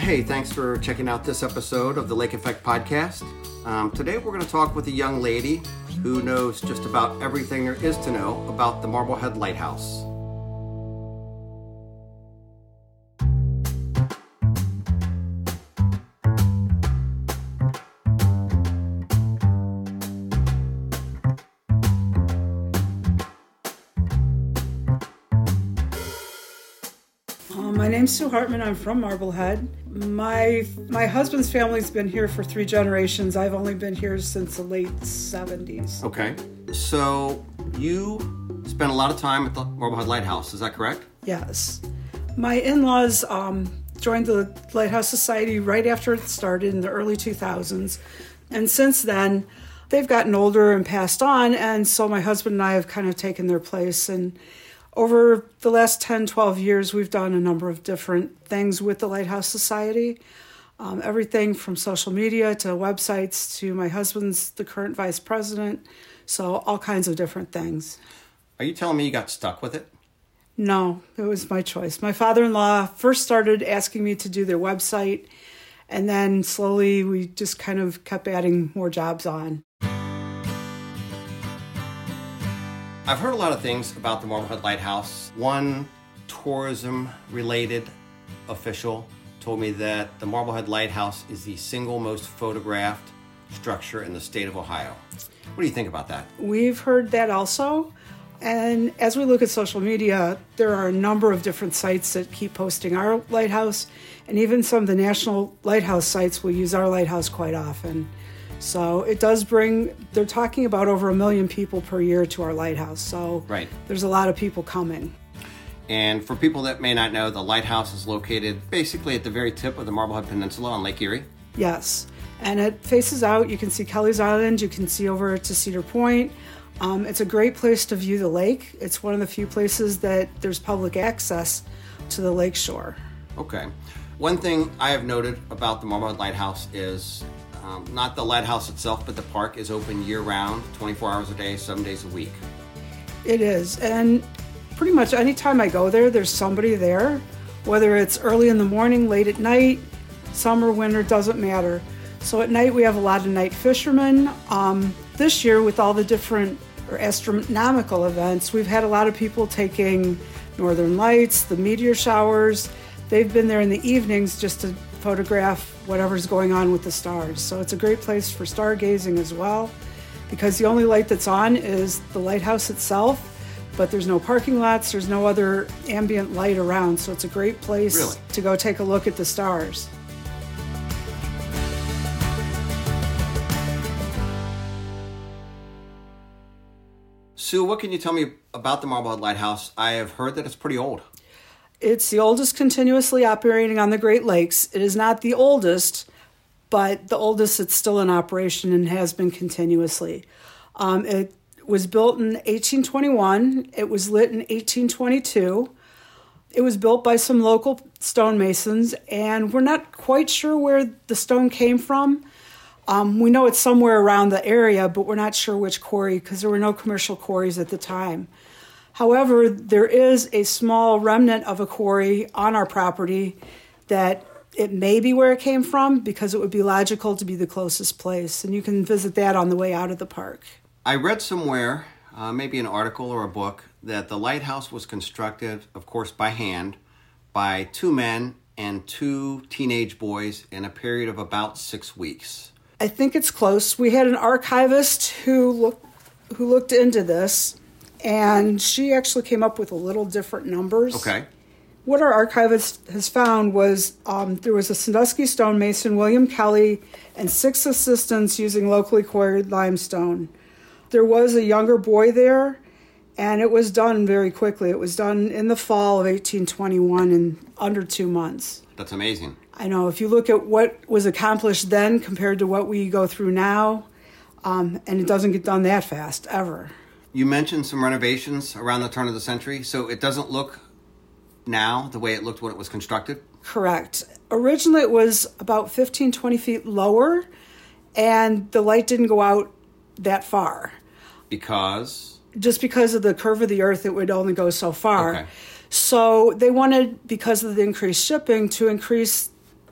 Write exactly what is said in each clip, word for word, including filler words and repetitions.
Hey, thanks for checking out this episode of the Lake Effect Podcast. Um, today we're going to talk with a young lady who knows just about everything there is to know about the Marblehead Lighthouse. My name's Sue Hartman. I'm from Marblehead. My my husband's family's been here for three generations. I've only been here since the late seventies. Okay. So you spent a lot of time at the Marblehead Lighthouse, is that correct? Yes. My in-laws um, joined the Lighthouse Society right after it started in the early two thousands. And since then, they've gotten older and passed on. And so my husband and I have kind of taken their place. And over the last ten, twelve years, we've done a number of different things with the Lighthouse Society. Um, everything from social media to websites to my husband's the current vice president. So all kinds of different things. Are you telling me you got stuck with it? No, it was my choice. My father-in-law first started asking me to do their website, and then slowly we just kind of kept adding more jobs on. I've heard a lot of things about the Marblehead Lighthouse. One tourism-related official told me that the Marblehead Lighthouse is the single most photographed structure in the state of Ohio. What do you think about that? We've heard that also. And as we look at social media, there are a number of different sites that keep posting our lighthouse, and even some of the national lighthouse sites will use our lighthouse quite often. So it does bring, they're talking about over a million people per year to our lighthouse. So right. There's a lot of people coming. And for people that may not know, the lighthouse is located basically at the very tip of the Marblehead Peninsula on Lake Erie. Yes. And it faces out. You can see Kelly's Island. You can see over to Cedar Point. Um, it's a great place to view the lake. It's one of the few places that there's public access to the lake shore. Okay. One thing I have noted about the Marblehead Lighthouse is Um, not the lighthouse itself, but the park is open year-round, twenty-four hours a day, seven days a week. It is, and pretty much any time I go there, there's somebody there, whether it's early in the morning, late at night, summer, winter, doesn't matter. So at night, we have a lot of night fishermen. Um, this year, with all the different or astronomical events, we've had a lot of people taking northern lights, the meteor showers. They've been there in the evenings just to photograph whatever's going on with the stars. So it's a great place for stargazing as well, because the only light that's on is the lighthouse itself, but there's no parking lots, there's no other ambient light around, so it's a great place really? to go take a look at the stars. Sue, what can you tell me about the Marblehead Lighthouse? I have heard that it's pretty old. It's the oldest continuously operating on the Great Lakes. It is not the oldest, but the oldest that's still in operation and has been continuously. Um, it was built in eighteen twenty-one. It was lit in eighteen twenty-two. It was built by some local stonemasons, and we're not quite sure where the stone came from. Um, we know it's somewhere around the area, but we're not sure which quarry because there were no commercial quarries at the time. However, there is a small remnant of a quarry on our property that it may be where it came from because it would be logical to be the closest place. And you can visit that on the way out of the park. I read somewhere, uh, maybe an article or a book, that the lighthouse was constructed, of course, by hand, by two men and two teenage boys in a period of about six weeks. I think it's close. We had an archivist who looked, who looked into this, and she actually came up with a little different numbers. Okay. What our archivist has found was um, there was a Sandusky stonemason, William Kelly, and six assistants using locally quarried limestone. There was a younger boy there, and it was done very quickly. It was done in the fall of eighteen twenty-one in under two months. That's amazing. I know. If you look at what was accomplished then compared to what we go through now, um, and it doesn't get done that fast, ever. You mentioned some renovations around the turn of the century, so it doesn't look now the way it looked when it was constructed? Correct. Originally it was about fifteen, twenty feet lower, and the light didn't go out that far. Because? Just because of the curve of the earth, it would only go so far. Okay. So they wanted, because of the increased shipping, to increase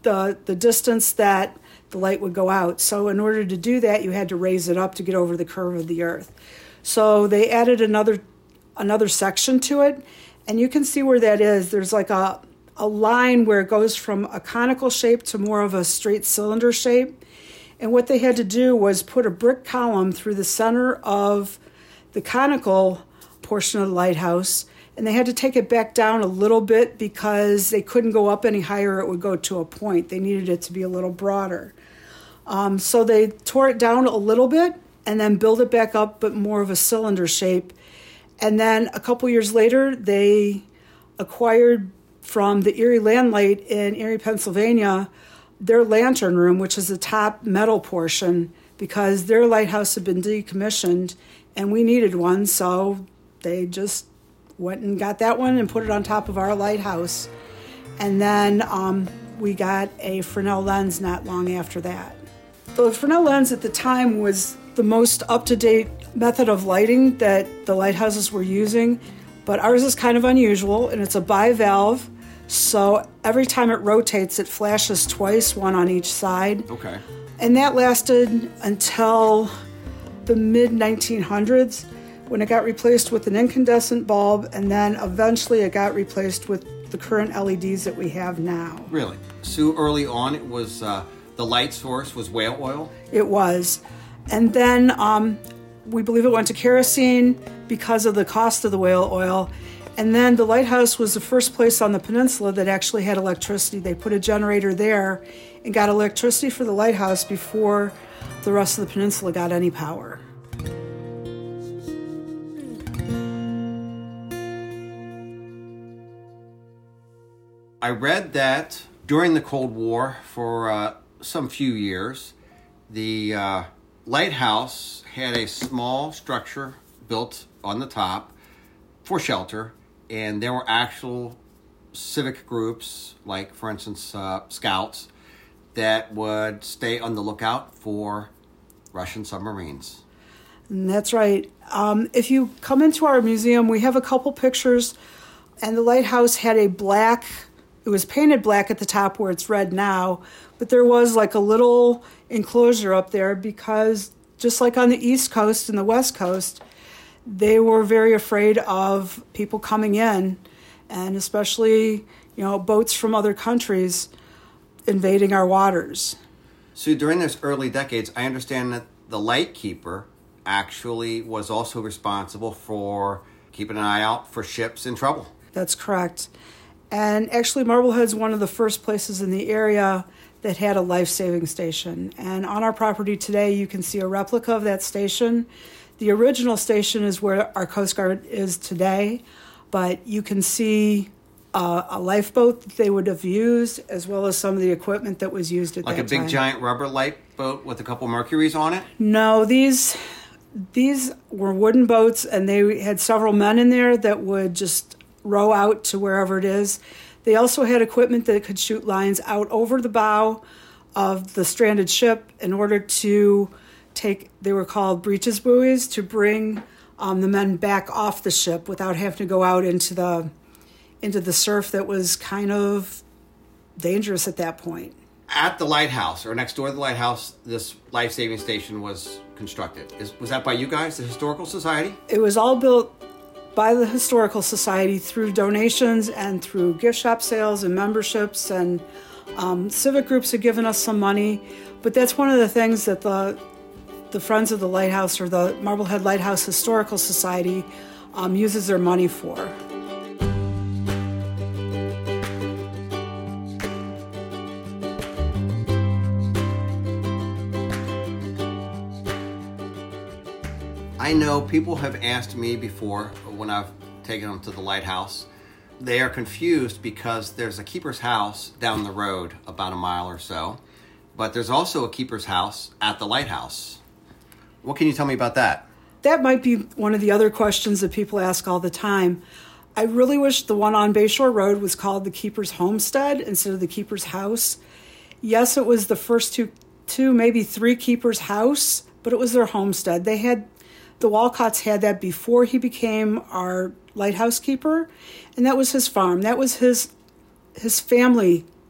the, the distance that the light would go out. So in order to do that, you had to raise it up to get over the curve of the earth. So they added another another section to it, and you can see where that is. There's like a, a line where it goes from a conical shape to more of a straight cylinder shape. And what they had to do was put a brick column through the center of the conical portion of the lighthouse, and they had to take it back down a little bit because they couldn't go up any higher. It would go to a point. They needed it to be a little broader. Um, so they tore it down a little bit and then built it back up, but more of a cylinder shape. And then a couple years later, they acquired from the Erie Landlight in Erie, Pennsylvania, their lantern room, which is the top metal portion, because their lighthouse had been decommissioned and we needed one. So they just went and got that one and put it on top of our lighthouse. And then um, we got a Fresnel lens not long after that. The Fresnel lens at the time was the most up-to-date method of lighting that the lighthouses were using, but ours is kind of unusual, and it's a bivalve. So every time it rotates, it flashes twice, one on each side. Okay. And that lasted until the mid nineteen hundreds, when it got replaced with an incandescent bulb, and then eventually it got replaced with the current L E Ds that we have now. Really? So early on, it was uh, the light source was whale oil? It was. And then um, we believe it went to kerosene because of the cost of the whale oil. And then the lighthouse was the first place on the peninsula that actually had electricity. They put a generator there and got electricity for the lighthouse before the rest of the peninsula got any power. I read that during the Cold War, for uh, some few years, the uh, lighthouse had a small structure built on the top for shelter, and there were actual civic groups, like, for instance, uh, Scouts, that would stay on the lookout for Russian submarines. And that's right. Um, if you come into our museum, we have a couple pictures, and the lighthouse had a black, it was painted black at the top where it's red now, but there was like a little enclosure up there because just like on the East Coast and the West Coast, they were very afraid of people coming in, and especially, you know, boats from other countries invading our waters. So during those early decades, I understand that the lightkeeper actually was also responsible for keeping an eye out for ships in trouble. That's correct. And actually, Marblehead's one of the first places in the area that had a life-saving station. And on our property today, you can see a replica of that station. The original station is where our Coast Guard is today, but you can see uh, a lifeboat that they would have used, as well as some of the equipment that was used at like that time. Like a big giant rubber lifeboat with a couple Mercuries on it? No, these these were wooden boats, and they had several men in there that would just row out to wherever it is. They also had equipment that could shoot lines out over the bow of the stranded ship in order to take, they were called breeches buoys, to bring um, the men back off the ship without having to go out into the into the surf that was kind of dangerous at that point. At the lighthouse, or next door to the lighthouse, this life-saving station was constructed. Is, was that by you guys, the Historical Society? It was all built by the Historical Society through donations and through gift shop sales and memberships, and um, civic groups have given us some money. But that's one of the things that the the Friends of the Lighthouse, or the Marblehead Lighthouse Historical Society, um, uses their money for. I know people have asked me before when I've taken them to the lighthouse. They are confused because there's a keeper's house down the road about a mile or so, but there's also a keeper's house at the lighthouse. What can you tell me about that? That might be one of the other questions that people ask all the time. I really wish the one on Bayshore Road was called the Keeper's Homestead instead of the Keeper's House. Yes, it was the first two, two, maybe three Keeper's House, but it was their homestead. They had, the Walcotts had that before he became our lighthouse keeper, and that was his farm. That was his his family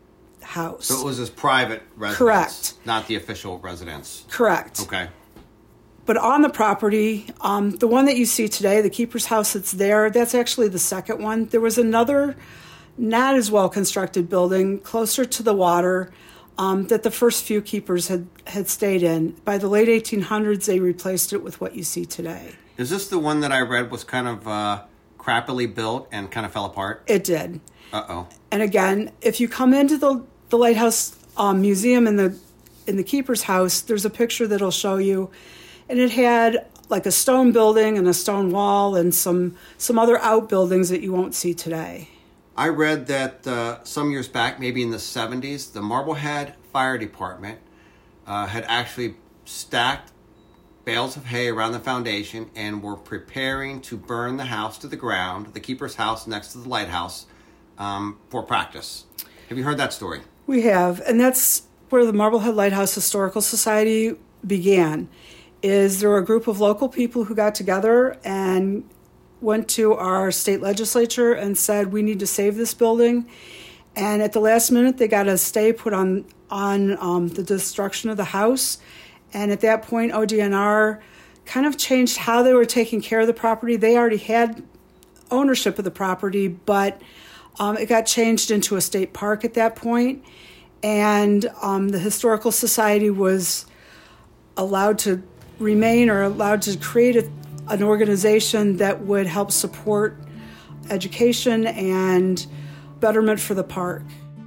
house. So it was his private residence. Correct. Not the official residence. Correct. Okay. But on the property, um, the one that you see today, the keeper's house that's there, that's actually the second one. There was another not as well constructed building closer to the water um, that the first few keepers had, had stayed in. By the late eighteen hundreds, they replaced it with what you see today. Is this the one that I read was kind of uh, crappily built and kind of fell apart? It did. Uh-oh. And again, if you come into the, the Lighthouse um, Museum in the in the keeper's house, there's a picture that'll show you. And it had like a stone building and a stone wall and some some other outbuildings that you won't see today. I read that uh, some years back, maybe in the seventies, the Marblehead Fire Department uh, had actually stacked bales of hay around the foundation and were preparing to burn the house to the ground, the keeper's house next to the lighthouse, um, for practice. Have you heard that story? We have, and that's where the Marblehead Lighthouse Historical Society began. Is there were a group of local people who got together and went to our state legislature and said, we need to save this building. And at the last minute, they got a stay put on, on um, the destruction of the house. And at that point, O D N R kind of changed how they were taking care of the property. They already had ownership of the property, but um, it got changed into a state park at that point. And um, the Historical Society was allowed to remain or allowed to create a, an organization that would help support education and betterment for the park.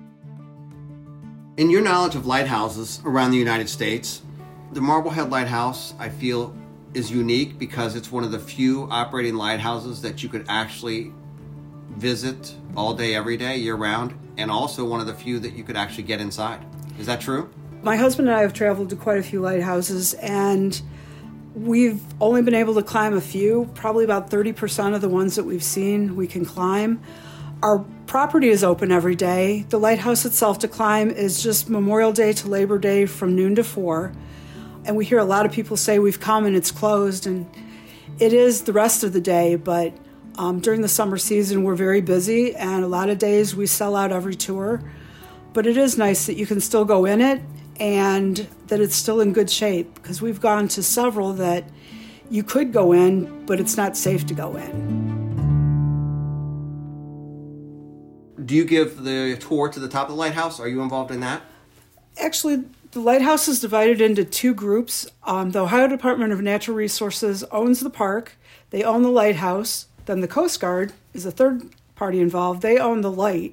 In your knowledge of lighthouses around the United States, the Marblehead Lighthouse, I feel, is unique because it's one of the few operating lighthouses that you could actually visit all day, every day, year-round, and also one of the few that you could actually get inside. Is that true? My husband and I have traveled to quite a few lighthouses, and we've only been able to climb a few. Probably about thirty percent of the ones that we've seen we can climb. Our property is open every day. The lighthouse itself to climb is just Memorial Day to Labor Day from noon to four. And we hear a lot of people say we've come and it's closed, and it is the rest of the day, but um, during the summer season we're very busy, and a lot of days we sell out every tour. But it is nice that you can still go in it and that it's still in good shape, because we've gone to several that you could go in, but it's not safe to go in. Do you give the tour to the top of the lighthouse? Are you involved in that? Actually, the lighthouse is divided into two groups. Um, the Ohio Department of Natural Resources owns the park. They own the lighthouse. Then the Coast Guard is a third party involved. They own the light.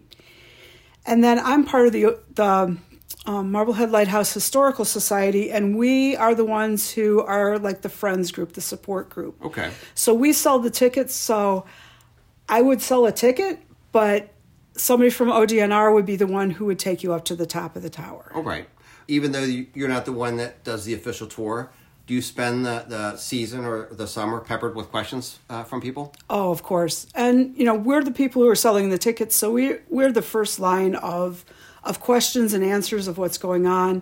And then I'm part of the the um, Marblehead Lighthouse Historical Society, and we are the ones who are like the friends group, the support group. Okay. So we sell the tickets. So I would sell a ticket, but somebody from O D N R would be the one who would take you up to the top of the tower. All right. Even though you're not the one that does the official tour, do you spend the, the season or the summer peppered with questions uh, from people? Oh, of course. And, you know, we're the people who are selling the tickets, so we, we're the first line of of questions and answers of what's going on.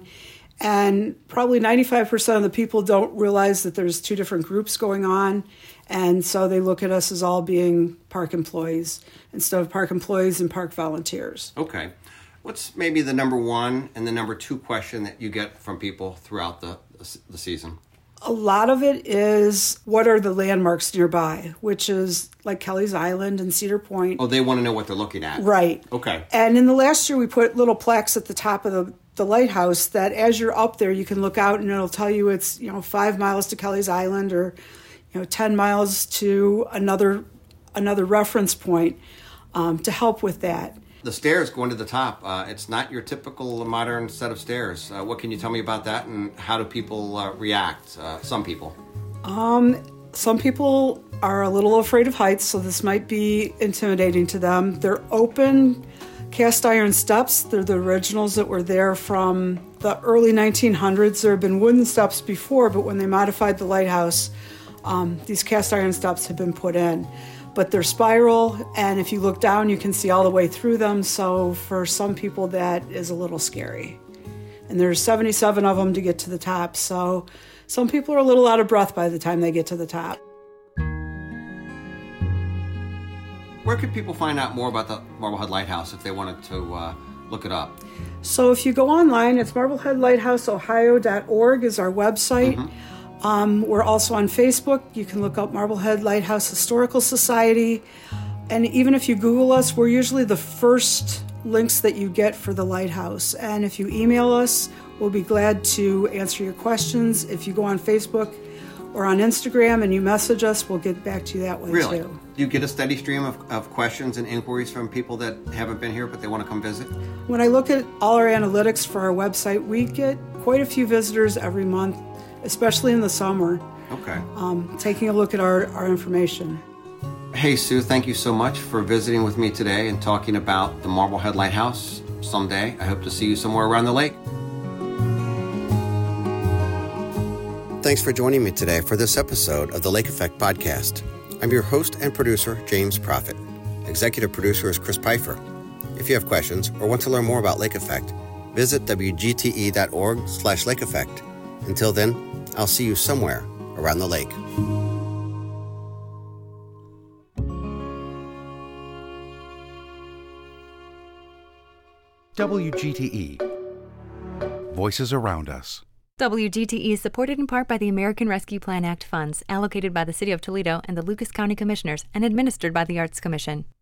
And probably ninety-five percent of the people don't realize that there's two different groups going on, and so they look at us as all being park employees instead of park employees and park volunteers. Okay. What's maybe the number one and the number two question that you get from people throughout the the season? A lot of it is, what are the landmarks nearby, which is like Kelly's Island and Cedar Point. Oh, they want to know what they're looking at. Right. Okay. And in the last year, we put little plaques at the top of the, the lighthouse that as you're up there, you can look out and it'll tell you it's, you know, five miles to Kelly's Island or, you know, ten miles to another another reference point um, to help with that. The stairs going to the top, uh, it's not your typical modern set of stairs. Uh, what can you tell me about that, and how do people uh, react? Uh, some people. Um, some people are a little afraid of heights, so this might be intimidating to them. They're open cast iron steps. They're the originals that were there from the early nineteen hundreds. There have been wooden steps before, but when they modified the lighthouse, um, these cast iron steps have been put in. But they're spiral, and if you look down, you can see all the way through them. So for some people, that is a little scary. And there's seventy-seven of them to get to the top. So some people are a little out of breath by the time they get to the top. Where could people find out more about the Marblehead Lighthouse if they wanted to uh, look it up? So if you go online, it's marblehead lighthouse ohio dot org is our website. Mm-hmm. Um, we're also on Facebook. You can look up Marblehead Lighthouse Historical Society. And even if you Google us, we're usually the first links that you get for the lighthouse. And if you email us, we'll be glad to answer your questions. If you go on Facebook or on Instagram and you message us, we'll get back to you that way really? too. Do you get a steady stream of, of questions and inquiries from people that haven't been here but they want to come visit? When I look at all our analytics for our website, we get quite a few visitors every month, especially in the summer. Okay. Um, taking a look at our, our information. Hey, Sue, thank you so much for visiting with me today and talking about the Marblehead Lighthouse. Someday, I hope to see you somewhere around the lake. Thanks for joining me today for this episode of the Lake Effect Podcast. I'm your host and producer, James Proffitt. Executive producer is Chris Pfeiffer. If you have questions or want to learn more about Lake Effect, visit w g t e dot org slash lake effect. Until then, I'll see you somewhere around the lake. W G T E. Voices around us. W G T E is supported in part by the American Rescue Plan Act funds allocated by the City of Toledo and the Lucas County Commissioners and administered by the Arts Commission.